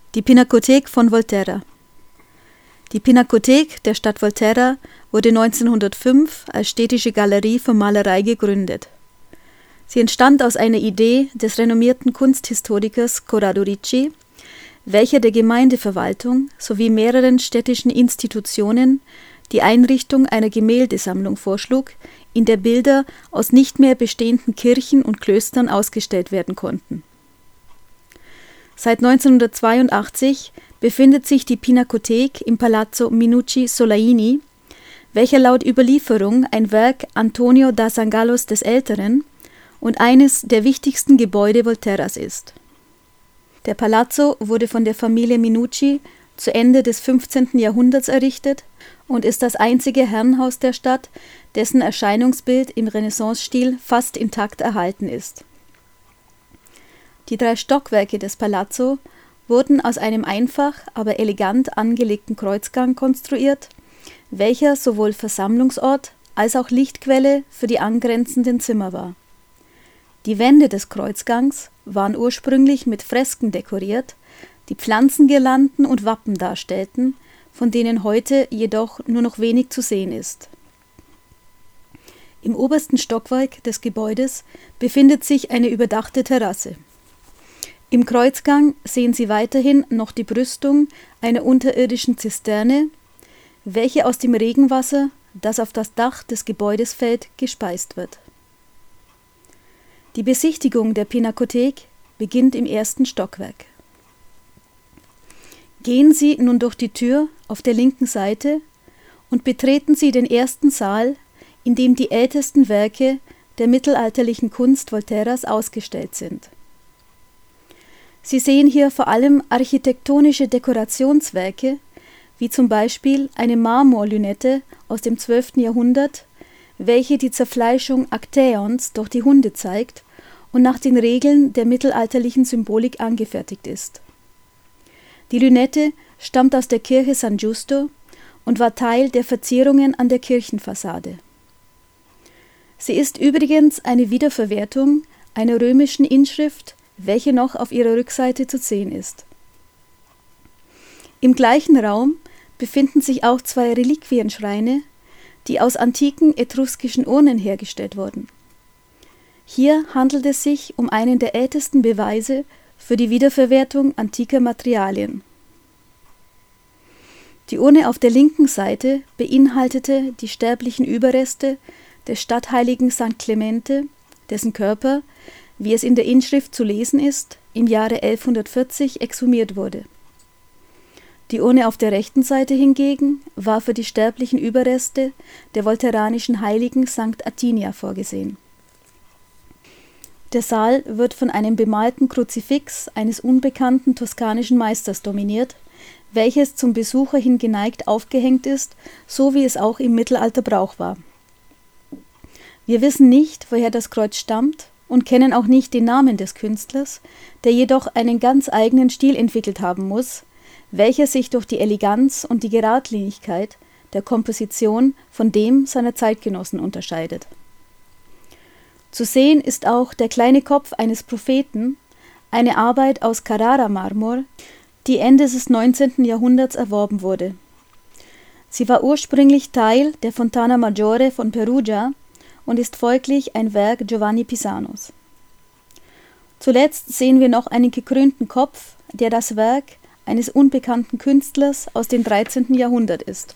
Die Pinakothek von Volterra. Die Pinakothek der Stadt Volterra wurde 1905 als städtische Galerie für Malerei gegründet. Sie entstand aus einer Idee des renommierten Kunsthistorikers Corrado Ricci, welcher der Gemeindeverwaltung sowie mehreren städtischen Institutionen die Einrichtung einer Gemäldesammlung vorschlug, in der Bilder aus nicht mehr bestehenden Kirchen und Klöstern ausgestellt werden konnten. Seit 1982 befindet sich die Pinakothek im Palazzo Minucci Solaini, welcher laut Überlieferung ein Werk Antonio da Sangallos des Älteren und eines der wichtigsten Gebäude Volterras ist. Der Palazzo wurde von der Familie Minucci zu Ende des 15. Jahrhunderts errichtet und ist das einzige Herrenhaus der Stadt, dessen Erscheinungsbild im Renaissance-Stil fast intakt erhalten ist. Die 3 Stockwerke des Palazzo wurden aus einem einfach, aber elegant angelegten Kreuzgang konstruiert, welcher sowohl Versammlungsort als auch Lichtquelle für die angrenzenden Zimmer war. Die Wände des Kreuzgangs waren ursprünglich mit Fresken dekoriert, die Pflanzengirlanden und Wappen darstellten, von denen heute jedoch nur noch wenig zu sehen ist. Im obersten Stockwerk des Gebäudes befindet sich eine überdachte Terrasse. Im Kreuzgang sehen Sie weiterhin noch die Brüstung einer unterirdischen Zisterne, welche aus dem Regenwasser, das auf das Dach des Gebäudes fällt, gespeist wird. Die Besichtigung der Pinakothek beginnt im 1. Stockwerk. Gehen Sie nun durch die Tür auf der linken Seite und betreten Sie den ersten Saal, in dem die ältesten Werke der mittelalterlichen Kunst Volterras ausgestellt sind. Sie sehen hier vor allem architektonische Dekorationswerke, wie zum Beispiel eine Marmorlünette aus dem 12. Jahrhundert, welche die Zerfleischung Aktäons durch die Hunde zeigt und nach den Regeln der mittelalterlichen Symbolik angefertigt ist. Die Lünette stammt aus der Kirche San Giusto und war Teil der Verzierungen an der Kirchenfassade. Sie ist übrigens eine Wiederverwertung einer römischen Inschrift, welche noch auf ihrer Rückseite zu sehen ist. Im gleichen Raum befinden sich auch 2 Reliquienschreine, die aus antiken etruskischen Urnen hergestellt wurden. Hier handelt es sich um einen der ältesten Beweise für die Wiederverwertung antiker Materialien. Die Urne auf der linken Seite beinhaltete die sterblichen Überreste des Stadtheiligen St. Clemente, dessen Körper, wie es in der Inschrift zu lesen ist, im Jahre 1140 exhumiert wurde. Die Urne auf der rechten Seite hingegen war für die sterblichen Überreste der volterranischen Heiligen St. Atinia vorgesehen. Der Saal wird von einem bemalten Kruzifix eines unbekannten toskanischen Meisters dominiert, welches zum Besucher hin geneigt aufgehängt ist, so wie es auch im Mittelalter Brauch war. Wir wissen nicht, woher das Kreuz stammt und kennen auch nicht den Namen des Künstlers, der jedoch einen ganz eigenen Stil entwickelt haben muss, welcher sich durch die Eleganz und die Geradlinigkeit der Komposition von dem seiner Zeitgenossen unterscheidet. Zu sehen ist auch der kleine Kopf eines Propheten, eine Arbeit aus Carrara-Marmor, die Ende des 19. Jahrhunderts erworben wurde. Sie war ursprünglich Teil der Fontana Maggiore von Perugia und ist folglich ein Werk Giovanni Pisanos. Zuletzt sehen wir noch einen gekrönten Kopf, der das Werk eines unbekannten Künstlers aus dem 13. Jahrhundert ist.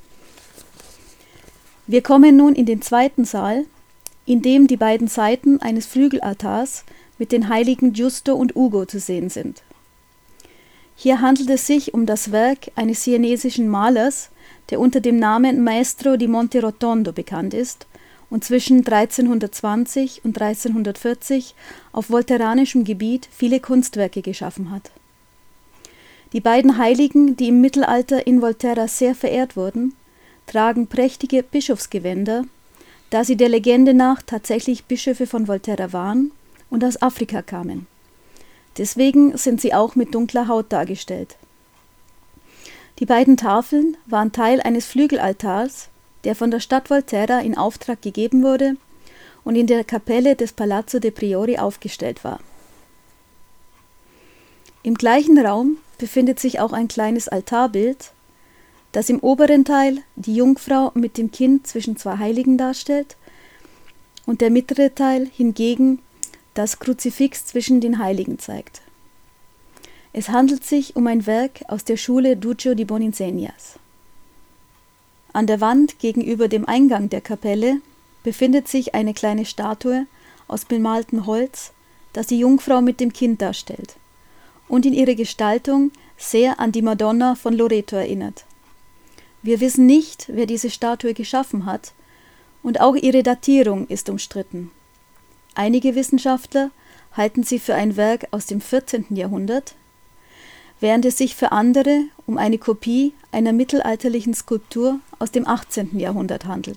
Wir kommen nun in den 2. Saal, in dem die beiden Seiten eines Flügelaltars mit den Heiligen Giusto und Ugo zu sehen sind. Hier handelt es sich um das Werk eines siennesischen Malers, der unter dem Namen Maestro di Monterotondo bekannt ist und zwischen 1320 und 1340 auf volterranischem Gebiet viele Kunstwerke geschaffen hat. Die beiden Heiligen, die im Mittelalter in Volterra sehr verehrt wurden, tragen prächtige Bischofsgewänder, da sie der Legende nach tatsächlich Bischöfe von Volterra waren und aus Afrika kamen. Deswegen sind sie auch mit dunkler Haut dargestellt. Die beiden Tafeln waren Teil eines Flügelaltars, der von der Stadt Volterra in Auftrag gegeben wurde und in der Kapelle des Palazzo de' Priori aufgestellt war. Im gleichen Raum befindet sich auch ein kleines Altarbild, das im oberen Teil die Jungfrau mit dem Kind zwischen zwei Heiligen darstellt und der mittlere Teil hingegen das Kruzifix zwischen den Heiligen zeigt. Es handelt sich um ein Werk aus der Schule Duccio di Boninsegnas. An der Wand gegenüber dem Eingang der Kapelle befindet sich eine kleine Statue aus bemaltem Holz, das die Jungfrau mit dem Kind darstellt und in ihrer Gestaltung sehr an die Madonna von Loreto erinnert. Wir wissen nicht, wer diese Statue geschaffen hat, und auch ihre Datierung ist umstritten. Einige Wissenschaftler halten sie für ein Werk aus dem 14. Jahrhundert, während es sich für andere um eine Kopie einer mittelalterlichen Skulptur aus dem 18. Jahrhundert handelt.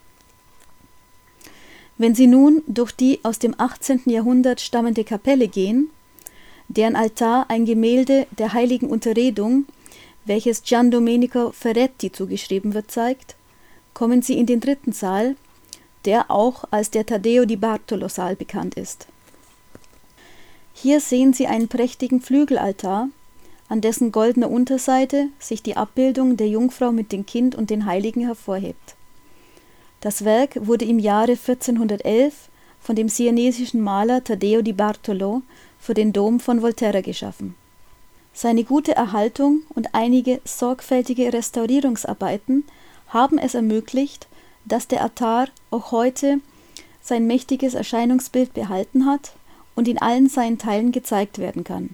Wenn Sie nun durch die aus dem 18. Jahrhundert stammende Kapelle gehen, deren Altar ein Gemälde der heiligen Unterredung, welches Gian Domenico Ferretti zugeschrieben wird, zeigt, kommen Sie in den dritten Saal, der auch als der Taddeo di Bartolo Saal bekannt ist. Hier sehen Sie einen prächtigen Flügelaltar, an dessen goldener Unterseite sich die Abbildung der Jungfrau mit dem Kind und den Heiligen hervorhebt. Das Werk wurde im Jahre 1411 von dem siennesischen Maler Taddeo di Bartolo für den Dom von Volterra geschaffen. Seine gute Erhaltung und einige sorgfältige Restaurierungsarbeiten haben es ermöglicht, dass der Altar auch heute sein mächtiges Erscheinungsbild behalten hat und in allen seinen Teilen gezeigt werden kann.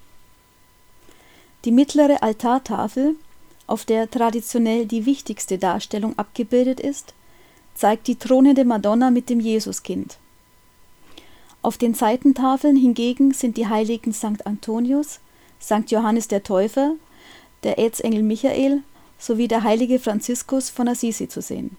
Die mittlere Altartafel, auf der traditionell die wichtigste Darstellung abgebildet ist, zeigt die thronende Madonna mit dem Jesuskind. Auf den Seitentafeln hingegen sind die Heiligen St. Antonius, St. Johannes der Täufer, der Erzengel Michael sowie der heilige Franziskus von Assisi zu sehen.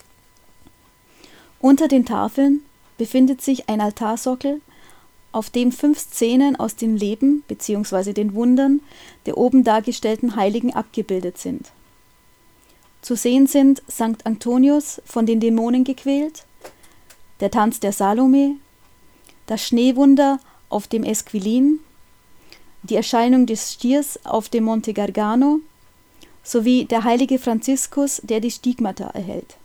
Unter den Tafeln befindet sich ein Altarsockel, auf dem 5 Szenen aus dem Leben bzw. den Wundern der oben dargestellten Heiligen abgebildet sind. Zu sehen sind St. Antonius von den Dämonen gequält, der Tanz der Salome, das Schneewunder auf dem Esquilin, die Erscheinung des Stiers auf dem Monte Gargano sowie der heilige Franziskus, der die Stigmata erhält.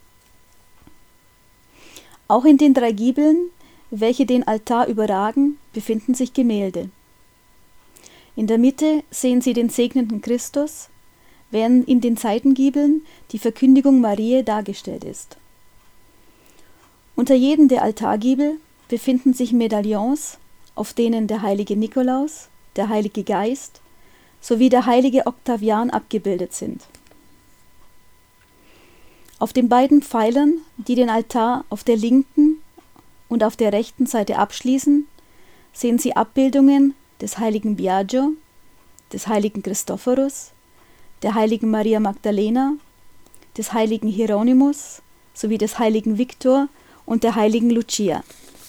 Auch in den 3 Giebeln, welche den Altar überragen, befinden sich Gemälde. In der Mitte sehen Sie den segnenden Christus, während in den Seitengiebeln die Verkündigung Mariä dargestellt ist. Unter jedem der Altargiebel befinden sich Medaillons, auf denen der heilige Nikolaus, der Heilige Geist sowie der heilige Octavian abgebildet sind. Auf den beiden Pfeilern, die den Altar auf der linken und auf der rechten Seite abschließen, sehen Sie Abbildungen des heiligen Biagio, des heiligen Christophorus, der heiligen Maria Magdalena, des heiligen Hieronymus sowie des heiligen Viktor und der heiligen Lucia.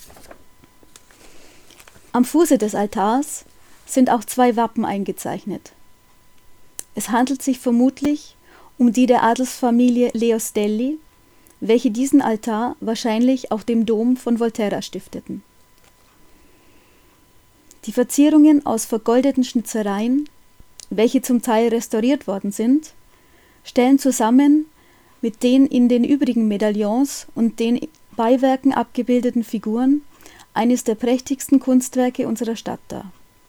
Am Fuße des Altars sind auch 2 Wappen eingezeichnet. Es handelt sich vermutlich um die der Adelsfamilie Leostelli, welche diesen Altar wahrscheinlich auf dem Dom von Volterra stifteten. Die Verzierungen aus vergoldeten Schnitzereien, welche zum Teil restauriert worden sind, stellen zusammen mit den in den übrigen Medaillons und den Beiwerken abgebildeten Figuren eines der prächtigsten Kunstwerke unserer Stadt dar.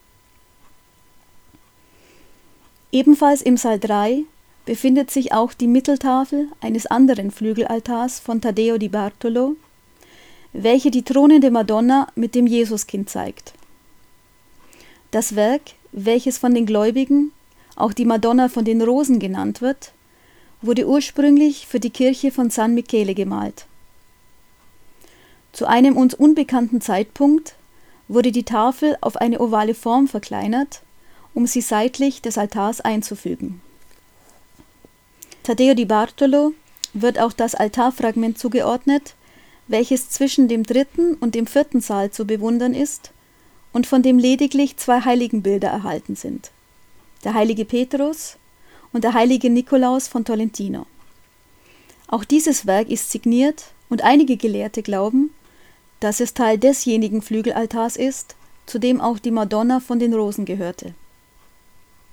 Ebenfalls im Saal 3 befindet sich auch die Mitteltafel eines anderen Flügelaltars von Taddeo di Bartolo, welche die thronende Madonna mit dem Jesuskind zeigt. Das Werk, welches von den Gläubigen auch die Madonna von den Rosen genannt wird, wurde ursprünglich für die Kirche von San Michele gemalt. Zu einem uns unbekannten Zeitpunkt wurde die Tafel auf eine ovale Form verkleinert, um sie seitlich des Altars einzufügen. Taddeo di Bartolo wird auch das Altarfragment zugeordnet, welches zwischen dem 3. und dem 4. Saal zu bewundern ist und von dem lediglich 2 Heiligenbilder erhalten sind: der heilige Petrus und der heilige Nikolaus von Tolentino. Auch dieses Werk ist signiert und einige Gelehrte glauben, dass es Teil desjenigen Flügelaltars ist, zu dem auch die Madonna von den Rosen gehörte.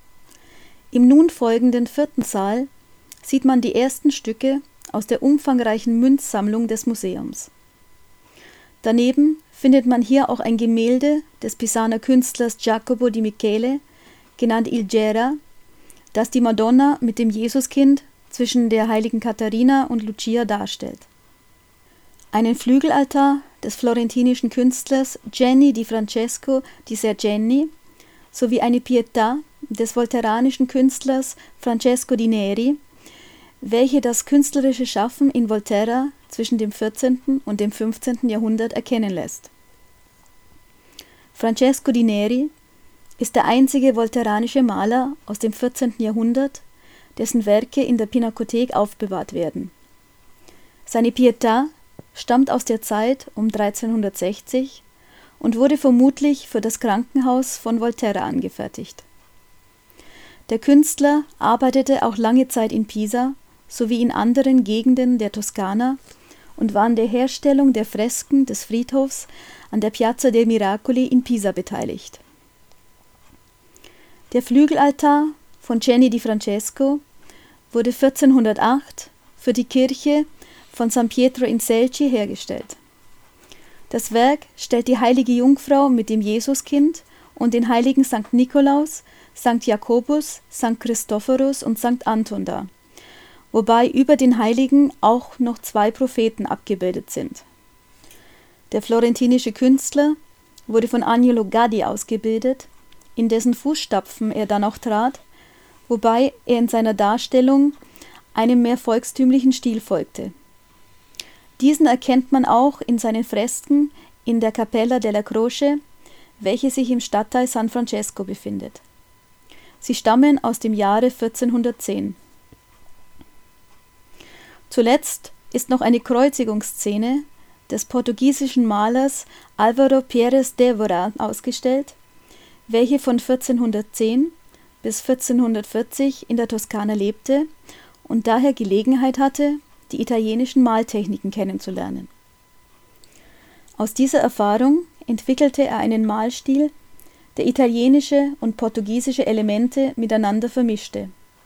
Im nun folgenden 4. Saal sieht man die ersten Stücke aus der umfangreichen Münzsammlung des Museums. Daneben findet man hier auch ein Gemälde des Pisaner Künstlers Jacopo di Michele, genannt Il Gera, das die Madonna mit dem Jesuskind zwischen der heiligen Katharina und Lucia darstellt. Einen Flügelaltar des florentinischen Künstlers Genni di Francesco di Sergenni sowie eine Pietà des volterranischen Künstlers Francesco di Neri, welche das künstlerische Schaffen in Volterra zwischen dem 14. und dem 15. Jahrhundert erkennen lässt. Francesco di Neri ist der einzige volterranische Maler aus dem 14. Jahrhundert, dessen Werke in der Pinakothek aufbewahrt werden. Seine Pietà stammt aus der Zeit um 1360 und wurde vermutlich für das Krankenhaus von Volterra angefertigt. Der Künstler arbeitete auch lange Zeit in Pisa sowie in anderen Gegenden der Toskana und war an der Herstellung der Fresken des Friedhofs an der Piazza dei Miracoli in Pisa beteiligt. Der Flügelaltar von Genni di Francesco wurde 1408 für die Kirche von San Pietro in Selci hergestellt. Das Werk stellt die heilige Jungfrau mit dem Jesuskind und den heiligen St. Nikolaus, St. Jakobus, St. Christophorus und St. Anton dar, wobei über den Heiligen auch noch 2 Propheten abgebildet sind. Der florentinische Künstler wurde von Agnolo Gaddi ausgebildet, in dessen Fußstapfen er dann auch trat, wobei er in seiner Darstellung einem mehr volkstümlichen Stil folgte. Diesen erkennt man auch in seinen Fresken in der Cappella della Croce, welche sich im Stadtteil San Francesco befindet. Sie stammen aus dem Jahre 1410. Zuletzt ist noch eine Kreuzigungsszene des portugiesischen Malers Álvaro Pérez de Évora ausgestellt, welche von 1410 bis 1440 in der Toskana lebte und daher Gelegenheit hatte, die italienischen Maltechniken kennenzulernen. Aus dieser Erfahrung entwickelte er einen Malstil, der italienische und portugiesische Elemente miteinander vermischte.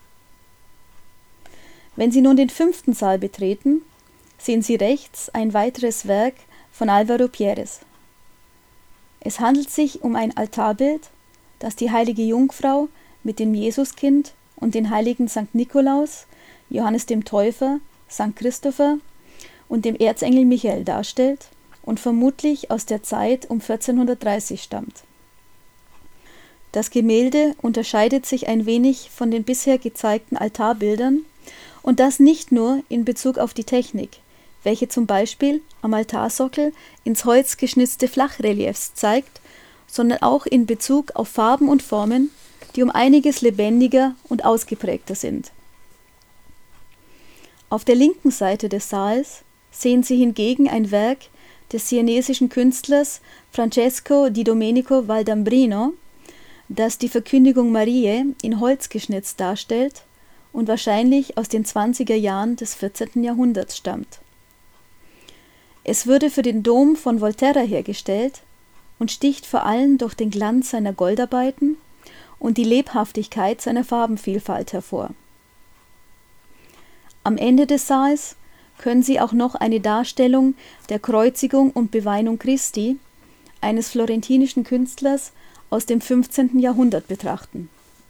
Wenn Sie nun den 5. Saal betreten, sehen Sie rechts ein weiteres Werk von Álvaro Pérez. Es handelt sich um ein Altarbild, das die heilige Jungfrau mit dem Jesuskind und den heiligen St. Nikolaus, Johannes dem Täufer, St. Christopher und dem Erzengel Michael darstellt und vermutlich aus der Zeit um 1430 stammt. Das Gemälde unterscheidet sich ein wenig von den bisher gezeigten Altarbildern, und das nicht nur in Bezug auf die Technik, welche zum Beispiel am Altarsockel ins Holz geschnitzte Flachreliefs zeigt, sondern auch in Bezug auf Farben und Formen, die um einiges lebendiger und ausgeprägter sind. Auf der linken Seite des Saals sehen Sie hingegen ein Werk des siennesischen Künstlers Francesco di Domenico Valdambrino, das die Verkündigung Mariae in Holz geschnitzt darstellt und wahrscheinlich aus den 20er Jahren des 14. Jahrhunderts stammt. Es wurde für den Dom von Volterra hergestellt und sticht vor allem durch den Glanz seiner Goldarbeiten und die Lebhaftigkeit seiner Farbenvielfalt hervor. Am Ende des Saals können Sie auch noch eine Darstellung der Kreuzigung und Beweinung Christi eines florentinischen Künstlers aus dem 15. Jahrhundert betrachten.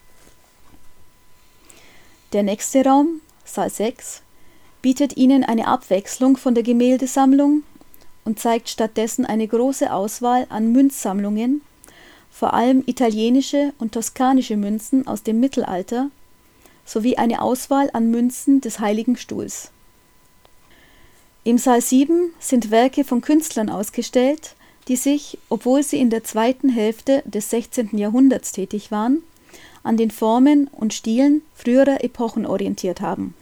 Der nächste Raum, Saal 6, bietet Ihnen eine Abwechslung von der Gemäldesammlung und zeigt stattdessen eine große Auswahl an Münzsammlungen, vor allem italienische und toskanische Münzen aus dem Mittelalter, sowie eine Auswahl an Münzen des Heiligen Stuhls. Im Saal 7 sind Werke von Künstlern ausgestellt, die sich, obwohl sie in der zweiten Hälfte des 16. Jahrhunderts tätig waren, an den Formen und Stilen früherer Epochen orientiert haben.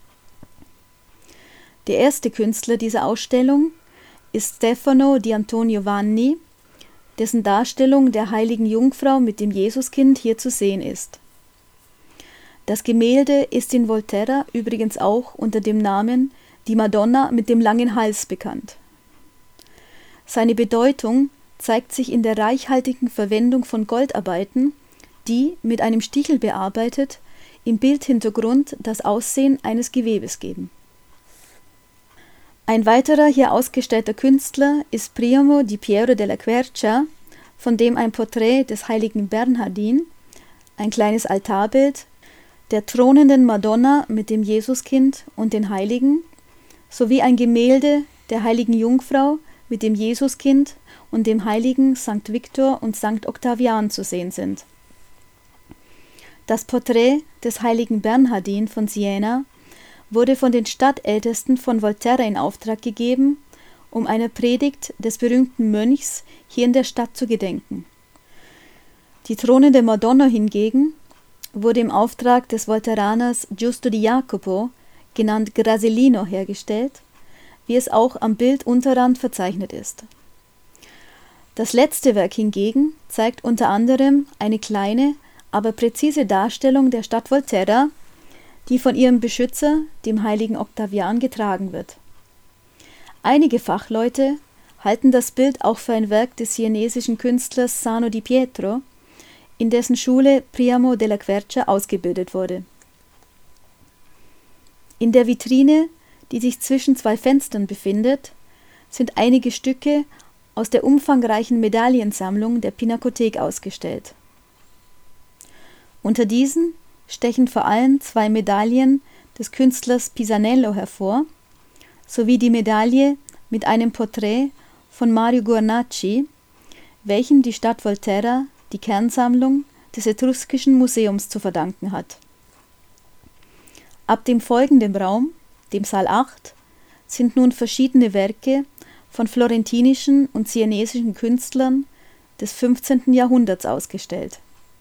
Der erste Künstler dieser Ausstellung ist Stefano di Antonio Vanni, dessen Darstellung der heiligen Jungfrau mit dem Jesuskind hier zu sehen ist. Das Gemälde ist in Volterra übrigens auch unter dem Namen Die Madonna mit dem langen Hals bekannt. Seine Bedeutung zeigt sich in der reichhaltigen Verwendung von Goldarbeiten, die, mit einem Stichel bearbeitet, im Bildhintergrund das Aussehen eines Gewebes geben. Ein weiterer hier ausgestellter Künstler ist Priamo di Piero della Quercia, von dem ein Porträt des heiligen Bernhardin, ein kleines Altarbild, der thronenden Madonna mit dem Jesuskind und den Heiligen, sowie ein Gemälde der heiligen Jungfrau mit dem Jesuskind und dem heiligen St. Victor und St. Octavian zu sehen sind. Das Porträt des heiligen Bernhardin von Siena wurde von den Stadtältesten von Volterra in Auftrag gegeben, um einer Predigt des berühmten Mönchs hier in der Stadt zu gedenken. Die thronende Madonna hingegen wurde im Auftrag des Volterraners Giusto di Jacopo, genannt Grasellino, hergestellt, wie es auch am Bildunterrand verzeichnet ist. Das letzte Werk hingegen zeigt unter anderem eine kleine, aber präzise Darstellung der Stadt Volterra, die von ihrem Beschützer, dem heiligen Octavian, getragen wird. Einige Fachleute halten das Bild auch für ein Werk des sienesischen Künstlers Sano di Pietro, in dessen Schule Priamo della Quercia ausgebildet wurde. In der Vitrine, die sich zwischen zwei Fenstern befindet, sind einige Stücke aus der umfangreichen Medaillensammlung der Pinakothek ausgestellt. Unter diesen stechen vor allem zwei Medaillen des Künstlers Pisanello hervor, sowie die Medaille mit einem Porträt von Mario Guarnacci, welchen die Stadt Volterra die Kernsammlung des Etruskischen Museums zu verdanken hat. Ab dem folgenden Raum, dem Saal 8, sind nun verschiedene Werke von florentinischen und sienesischen Künstlern des 15. Jahrhunderts ausgestellt.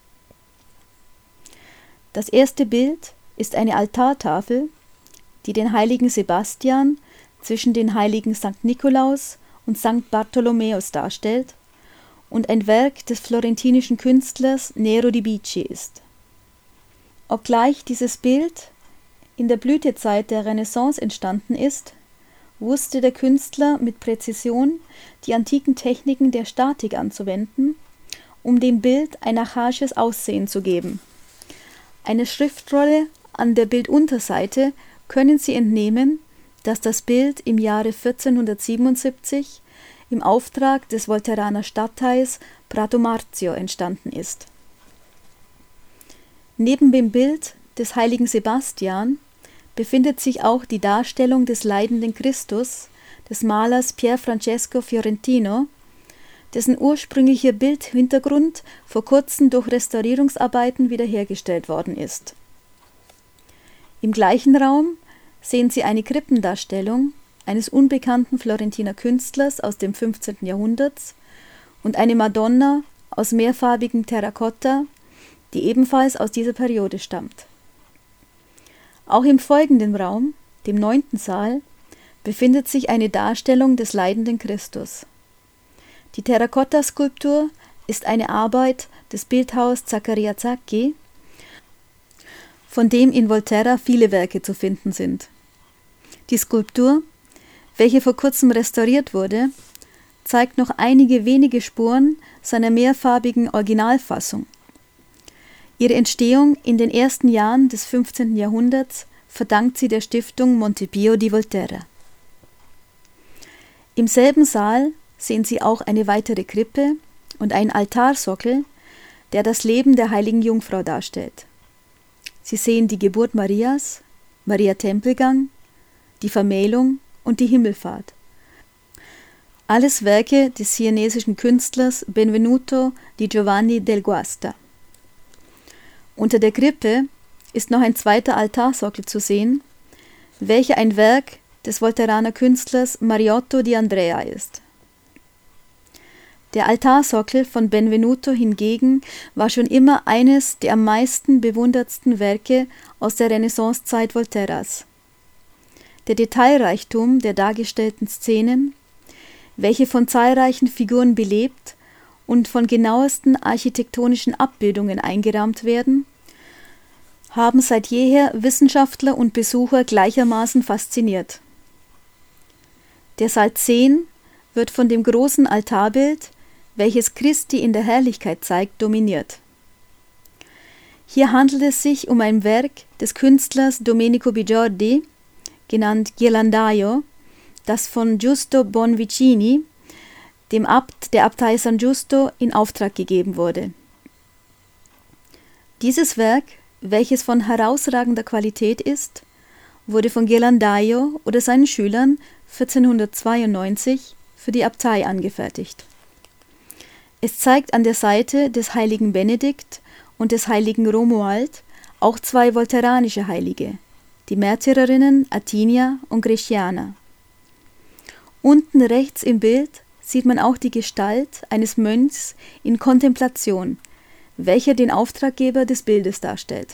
Das erste Bild ist eine Altartafel, die den heiligen Sebastian zwischen den heiligen St. Nikolaus und St. Bartholomäus darstellt und ein Werk des florentinischen Künstlers Nero di Bicci ist. Obgleich dieses Bild in der Blütezeit der Renaissance entstanden ist, wusste der Künstler mit Präzision die antiken Techniken der Statik anzuwenden, um dem Bild ein archaisches Aussehen zu geben. Eine Schriftrolle an der Bildunterseite können Sie entnehmen, dass das Bild im Jahre 1477 im Auftrag des Volterraner Stadtteils Prato Marzio entstanden ist. Neben dem Bild des heiligen Sebastian befindet sich auch die Darstellung des leidenden Christus des Malers Pier Francesco Fiorentino, dessen ursprünglicher Bildhintergrund vor kurzem durch Restaurierungsarbeiten wiederhergestellt worden ist. Im gleichen Raum sehen Sie eine Krippendarstellung eines unbekannten Florentiner Künstlers aus dem 15. Jahrhundert und eine Madonna aus mehrfarbigem Terrakotta, die ebenfalls aus dieser Periode stammt. Auch im folgenden Raum, dem 9. Saal, befindet sich eine Darstellung des leidenden Christus. Die Terrakotta-Skulptur ist eine Arbeit des Bildhauers Zaccaria Zacchi, von dem in Volterra viele Werke zu finden sind. Die Skulptur, welche vor kurzem restauriert wurde, zeigt noch einige wenige Spuren seiner mehrfarbigen Originalfassung. Ihre Entstehung in den ersten Jahren des 15. Jahrhunderts verdankt sie der Stiftung Monte Pio di Volterra. Im selben Saal sehen Sie auch eine weitere Krippe und einen Altarsockel, der das Leben der heiligen Jungfrau darstellt. Sie sehen die Geburt Marias, Maria Tempelgang, die Vermählung und die Himmelfahrt. Alles Werke des sienesischen Künstlers Benvenuto di Giovanni del Guasta. Unter der Krippe ist noch ein zweiter Altarsockel zu sehen, welcher ein Werk des Volterraner Künstlers Mariotto di Andrea ist. Der Altarsockel von Benvenuto hingegen war schon immer eines der am meisten bewundertsten Werke aus der Renaissancezeit Volterras. Der Detailreichtum der dargestellten Szenen, welche von zahlreichen Figuren belebt und von genauesten architektonischen Abbildungen eingerahmt werden, haben seit jeher Wissenschaftler und Besucher gleichermaßen fasziniert. Der Saal 10 wird von dem großen Altarbild, welches Christi in der Herrlichkeit zeigt, dominiert. Hier handelt es sich um ein Werk des Künstlers Domenico Bijordi, genannt Ghirlandaio, das von Giusto Bonvicini, dem Abt der Abtei San Giusto, in Auftrag gegeben wurde. Dieses Werk, welches von herausragender Qualität ist, wurde von Ghirlandaio oder seinen Schülern 1492 für die Abtei angefertigt. Es zeigt an der Seite des heiligen Benedikt und des heiligen Romuald auch zwei volterranische Heilige, die Märtyrerinnen Atinia und Greciana. Unten rechts im Bild sieht man auch die Gestalt eines Mönchs in Kontemplation, welcher den Auftraggeber des Bildes darstellt.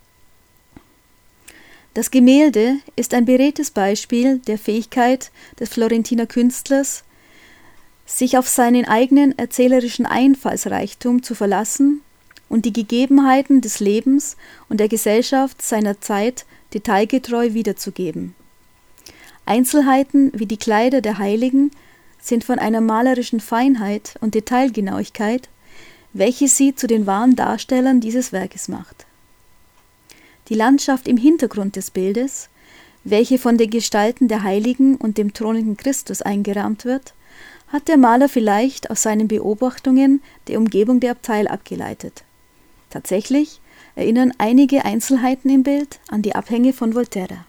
Das Gemälde ist ein beredtes Beispiel der Fähigkeit des Florentiner Künstlers, sich auf seinen eigenen erzählerischen Einfallsreichtum zu verlassen und die Gegebenheiten des Lebens und der Gesellschaft seiner Zeit detailgetreu wiederzugeben. Einzelheiten wie die Kleider der Heiligen sind von einer malerischen Feinheit und Detailgenauigkeit, welche sie zu den wahren Darstellern dieses Werkes macht. Die Landschaft im Hintergrund des Bildes, welche von den Gestalten der Heiligen und dem thronenden Christus eingerahmt wird, hat der Maler vielleicht aus seinen Beobachtungen der Umgebung der Abtei abgeleitet. Tatsächlich erinnern einige Einzelheiten im Bild an die Abhänge von Volterra.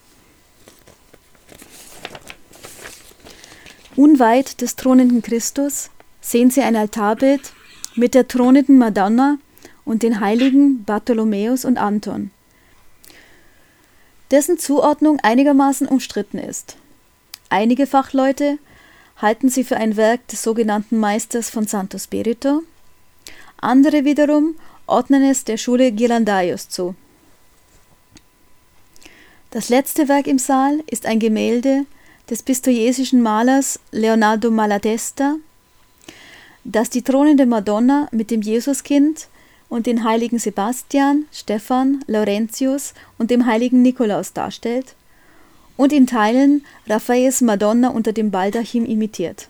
Unweit des thronenden Christus sehen Sie ein Altarbild mit der thronenden Madonna und den Heiligen Bartholomäus und Anton, dessen Zuordnung einigermaßen umstritten ist. Einige Fachleute halten sie für ein Werk des sogenannten Meisters von Santo Spirito, andere wiederum ordnen es der Schule Ghirlandaios zu. Das letzte Werk im Saal ist ein Gemälde des pistoiesischen Malers Leonardo Malatesta, das die thronende Madonna mit dem Jesuskind und den heiligen Sebastian, Stephan, Laurentius und dem heiligen Nikolaus darstellt und in Teilen Raffaels Madonna unter dem Baldachin imitiert.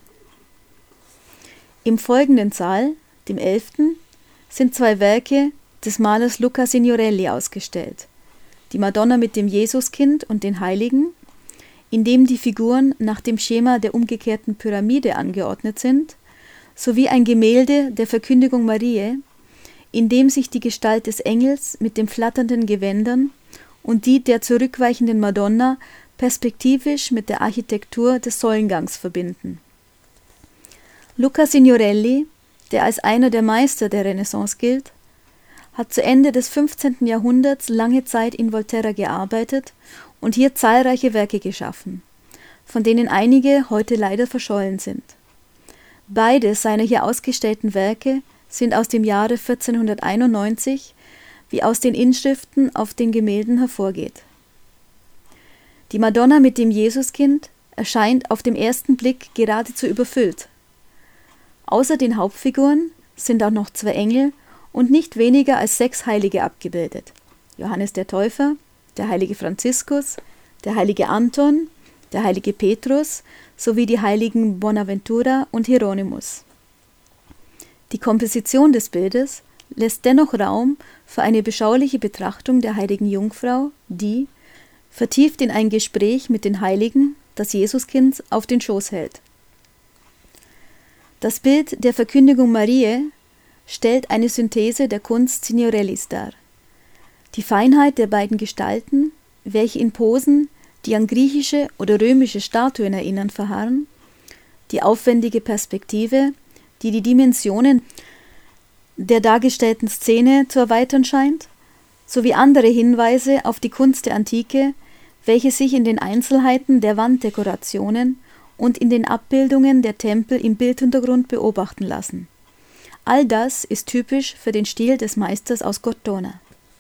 Im folgenden Saal, dem 11., sind zwei Werke des Malers Luca Signorelli ausgestellt: die Madonna mit dem Jesuskind und den Heiligen, in dem die Figuren nach dem Schema der umgekehrten Pyramide angeordnet sind, sowie ein Gemälde der Verkündigung Mariä, in dem sich die Gestalt des Engels mit den flatternden Gewändern und die der zurückweichenden Madonna perspektivisch mit der Architektur des Säulengangs verbinden. Luca Signorelli, der als einer der Meister der Renaissance gilt, hat zu Ende des 15. Jahrhunderts lange Zeit in Volterra gearbeitet und hier zahlreiche Werke geschaffen, von denen einige heute leider verschollen sind. Beide seiner hier ausgestellten Werke sind aus dem Jahre 1491, wie aus den Inschriften auf den Gemälden hervorgeht. Die Madonna mit dem Jesuskind erscheint auf den ersten Blick geradezu überfüllt. Außer den Hauptfiguren sind auch noch 2 Engel und nicht weniger als 6 Heilige abgebildet: Johannes der Täufer, der heilige Franziskus, der heilige Anton, der heilige Petrus sowie die heiligen Bonaventura und Hieronymus. Die Komposition des Bildes lässt dennoch Raum für eine beschauliche Betrachtung der heiligen Jungfrau, die, vertieft in ein Gespräch mit den Heiligen, das Jesuskind auf den Schoß hält. Das Bild der Verkündigung Mariä stellt eine Synthese der Kunst Signorellis dar. Die Feinheit der beiden Gestalten, welche in Posen, die an griechische oder römische Statuen erinnern, verharren, die aufwendige Perspektive, die die Dimensionen der dargestellten Szene zu erweitern scheint, sowie andere Hinweise auf die Kunst der Antike, welche sich in den Einzelheiten der Wanddekorationen und in den Abbildungen der Tempel im Bildhintergrund beobachten lassen. All das ist typisch für den Stil des Meisters aus Cortona.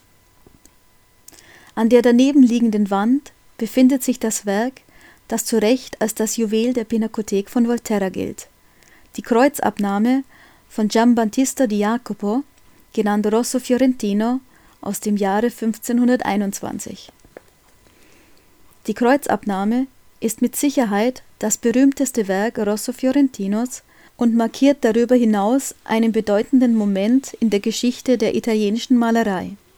An der daneben liegenden Wand befindet sich das Werk, das zu Recht als das Juwel der Pinakothek von Volterra gilt: die Kreuzabnahme von Giambattista di Jacopo, genannt Rosso Fiorentino, aus dem Jahre 1521. Die Kreuzabnahme ist mit Sicherheit das berühmteste Werk Rosso Fiorentinos und markiert darüber hinaus einen bedeutenden Moment in der Geschichte der italienischen Malerei.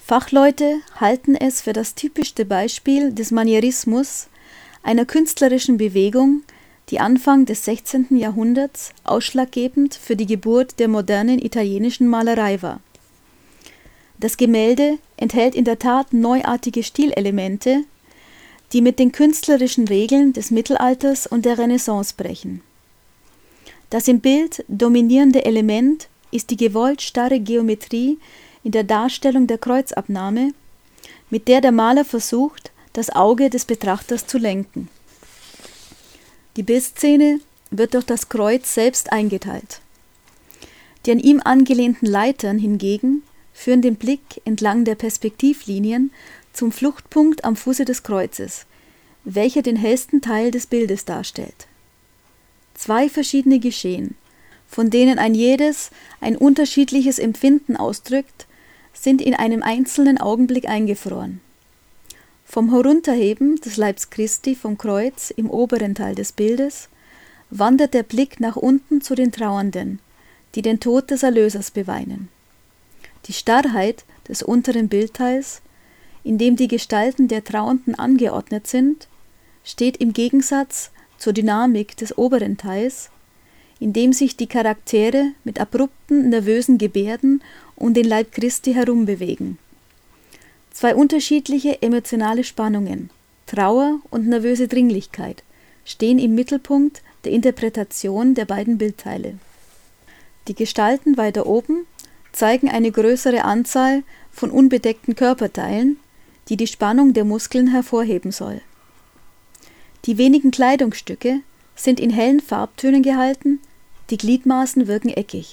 Fachleute halten es für das typischste Beispiel des Manierismus, einer künstlerischen Bewegung, die Anfang des 16. Jahrhunderts ausschlaggebend für die Geburt der modernen italienischen Malerei war. Das Gemälde enthält in der Tat neuartige Stilelemente, die mit den künstlerischen Regeln des Mittelalters und der Renaissance brechen. Das im Bild dominierende Element ist die gewollt starre Geometrie in der Darstellung der Kreuzabnahme, mit der der Maler versucht, das Auge des Betrachters zu lenken. Die Bildszene wird durch das Kreuz selbst eingeteilt. Die an ihm angelehnten Leitern hingegen führen den Blick entlang der Perspektivlinien zum Fluchtpunkt am Fuße des Kreuzes, welcher den hellsten Teil des Bildes darstellt. 2 verschiedene Geschehen, von denen ein jedes ein unterschiedliches Empfinden ausdrückt, sind in einem einzelnen Augenblick eingefroren. Vom Herunterheben des Leibs Christi vom Kreuz im oberen Teil des Bildes wandert der Blick nach unten zu den Trauernden, die den Tod des Erlösers beweinen. Die Starrheit des unteren Bildteils, in dem die Gestalten der Trauernden angeordnet sind, steht im Gegensatz zur Dynamik des oberen Teils, in dem sich die Charaktere mit abrupten, nervösen Gebärden um den Leib Christi herumbewegen. 2 unterschiedliche emotionale Spannungen, Trauer und nervöse Dringlichkeit, stehen im Mittelpunkt der Interpretation der beiden Bildteile. Die Gestalten weiter oben zeigen eine größere Anzahl von unbedeckten Körperteilen, die die Spannung der Muskeln hervorheben soll. Die wenigen Kleidungsstücke sind in hellen Farbtönen gehalten, die Gliedmaßen wirken eckig.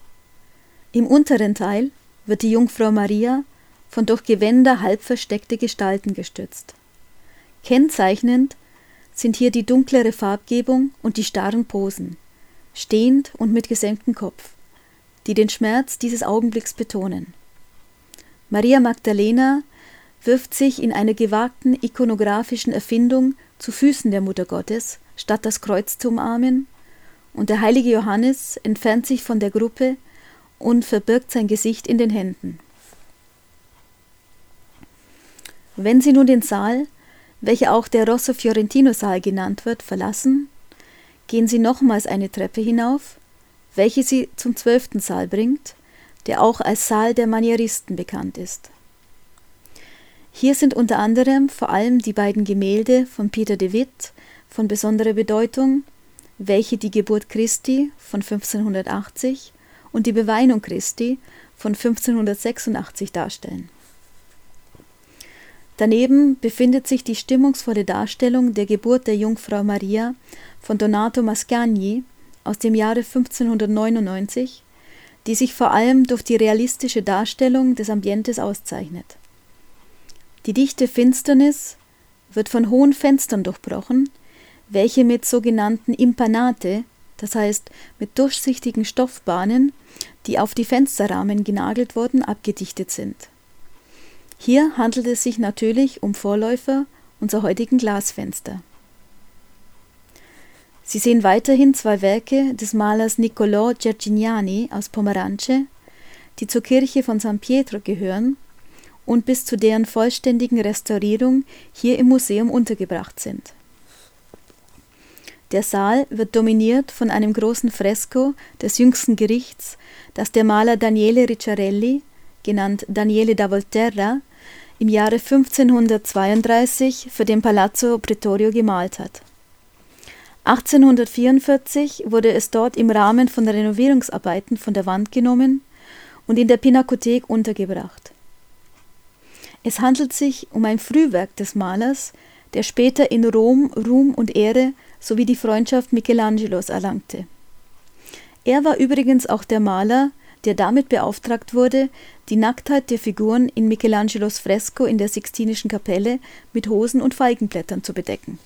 Im unteren Teil wird die Jungfrau Maria von durch Gewänder halb versteckte Gestalten gestützt. Kennzeichnend sind hier die dunklere Farbgebung und die starren Posen, stehend und mit gesenktem Kopf, die den Schmerz dieses Augenblicks betonen. Maria Magdalena wirft sich in einer gewagten ikonografischen Erfindung zu Füßen der Mutter Gottes, statt das Kreuz zu umarmen, und der heilige Johannes entfernt sich von der Gruppe und verbirgt sein Gesicht in den Händen. Wenn sie nun den Saal, welcher auch der Rosso Fiorentino Saal genannt wird, verlassen, gehen sie nochmals eine Treppe hinauf, welche sie zum 12. Saal bringt, der auch als Saal der Manieristen bekannt ist. Hier sind unter anderem vor allem die beiden Gemälde von Pieter de Wit von besonderer Bedeutung, welche die Geburt Christi von 1580 und die Beweinung Christi von 1586 darstellen. Daneben befindet sich die stimmungsvolle Darstellung der Geburt der Jungfrau Maria von Donato Mascagni aus dem Jahre 1599, die sich vor allem durch die realistische Darstellung des Ambientes auszeichnet. Die dichte Finsternis wird von hohen Fenstern durchbrochen, welche mit sogenannten Impanate, das heißt mit durchsichtigen Stoffbahnen, die auf die Fensterrahmen genagelt wurden, abgedichtet sind. Hier handelt es sich natürlich um Vorläufer unserer heutigen Glasfenster. Sie sehen weiterhin 2 Werke des Malers Niccolò Giardiniani aus Pomerance, die zur Kirche von San Pietro gehören und bis zu deren vollständigen Restaurierung hier im Museum untergebracht sind. Der Saal wird dominiert von einem großen Fresko des Jüngsten Gerichts, das der Maler Daniele Ricciarelli, genannt Daniele da Volterra, im Jahre 1532 für den Palazzo Pretorio gemalt hat. 1844 wurde es dort im Rahmen von Renovierungsarbeiten von der Wand genommen und in der Pinakothek untergebracht. Es handelt sich um ein Frühwerk des Malers, der später in Rom Ruhm und Ehre sowie die Freundschaft Michelangelos erlangte. Er war übrigens auch der Maler, der damit beauftragt wurde, die Nacktheit der Figuren in Michelangelos Fresko in der Sixtinischen Kapelle mit Hosen und Feigenblättern zu bedecken.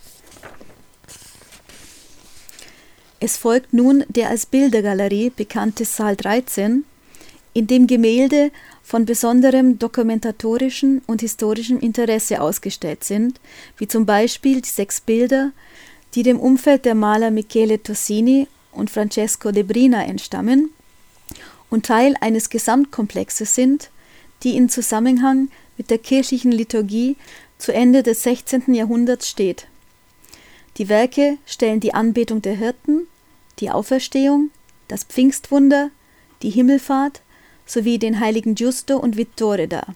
Es folgt nun der als Bildergalerie bekannte Saal 13, in dem Gemälde von besonderem dokumentatorischem und historischem Interesse ausgestellt sind, wie zum Beispiel die 6 Bilder, die dem Umfeld der Maler Michele Tossini und Francesco de Brina entstammen und Teil eines Gesamtkomplexes sind, die in Zusammenhang mit der kirchlichen Liturgie zu Ende des 16. Jahrhunderts steht. Die Werke stellen die Anbetung der Hirten, die Auferstehung, das Pfingstwunder, die Himmelfahrt sowie den heiligen Giusto und Vittore dar.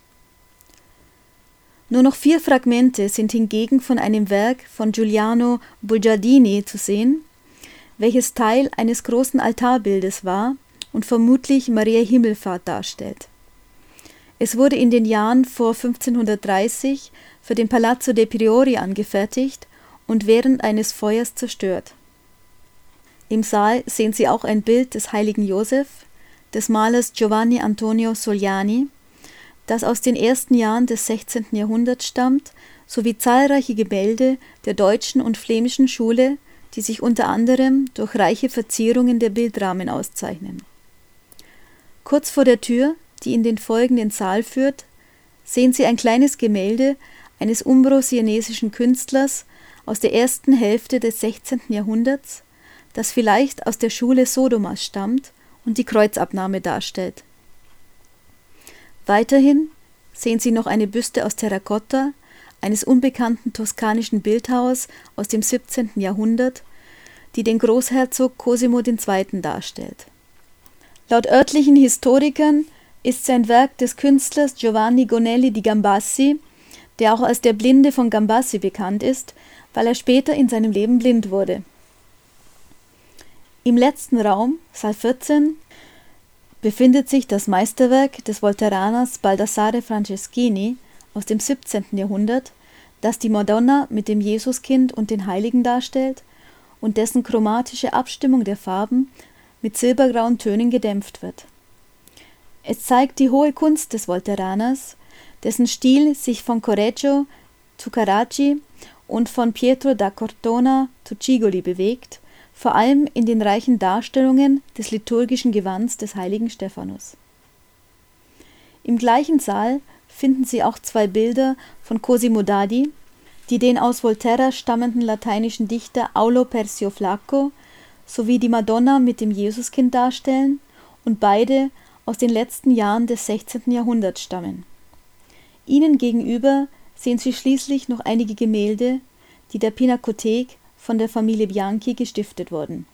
Nur noch 4 Fragmente sind hingegen von einem Werk von Giuliano Bugiardini zu sehen, welches Teil eines großen Altarbildes war und vermutlich Maria Himmelfahrt darstellt. Es wurde in den Jahren vor 1530 für den Palazzo dei Priori angefertigt und während eines Feuers zerstört. Im Saal sehen Sie auch ein Bild des heiligen Josef, des Malers Giovanni Antonio Sogliani, das aus den ersten Jahren des 16. Jahrhunderts stammt, sowie zahlreiche Gemälde der deutschen und flämischen Schule, die sich unter anderem durch reiche Verzierungen der Bildrahmen auszeichnen. Kurz vor der Tür, die in den folgenden Saal führt, sehen Sie ein kleines Gemälde eines umbrosianesischen Künstlers aus der ersten Hälfte des 16. Jahrhunderts, das vielleicht aus der Schule Sodomas stammt und die Kreuzabnahme darstellt. Weiterhin sehen Sie noch eine Büste aus Terrakotta eines unbekannten toskanischen Bildhauers aus dem 17. Jahrhundert, die den Großherzog Cosimo II. Darstellt. Laut örtlichen Historikern ist sie ein Werk des Künstlers Giovanni Gonelli di Gambassi, der auch als der Blinde von Gambassi bekannt ist, weil er später in seinem Leben blind wurde. Im letzten Raum, Saal 14, befindet sich das Meisterwerk des Volterraners Baldassare Franceschini aus dem 17. Jahrhundert, das die Madonna mit dem Jesuskind und den Heiligen darstellt und dessen chromatische Abstimmung der Farben mit silbergrauen Tönen gedämpft wird. Es zeigt die hohe Kunst des Volterraners, dessen Stil sich von Correggio zu Carracci und von Pietro da Cortona zu Cigoli bewegt, vor allem in den reichen Darstellungen des liturgischen Gewands des heiligen Stephanus. Im gleichen Saal finden Sie auch 2 Bilder von Cosimo Dadi, die den aus Volterra stammenden lateinischen Dichter Aulo Persio Flacco sowie die Madonna mit dem Jesuskind darstellen und beide aus den letzten Jahren des 16. Jahrhunderts stammen. Ihnen gegenüber sehen Sie schließlich noch einige Gemälde, die der Pinakothek von der Familie Bianchi gestiftet wurden.